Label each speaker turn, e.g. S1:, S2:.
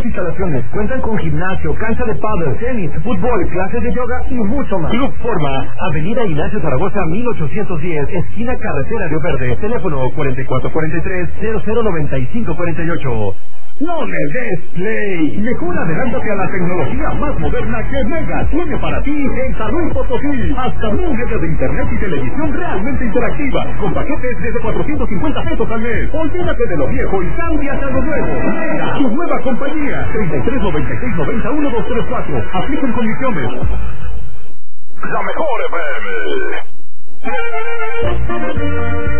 S1: instalaciones. Cuentan con gimnasio, cancha de pádel, tenis, fútbol, clases de yoga y mucho más. Club Forma, Avenida Ignacio Zaragoza 1810, esquina Carretera Río Verde. Teléfono 4443-009548. ¡No le des play! Mejor adelántate a la tecnología más moderna que Mega tiene para ti en San Luis Potosí. Hasta 1000 megas de internet y televisión realmente interactiva, con paquetes desde 450 pesos al mes. Olvídate de lo viejo y cámbiate a lo nuevo. Mega, tu nueva compañía. 33 96 90 1234. Aplican condiciones.
S2: La mejor FM.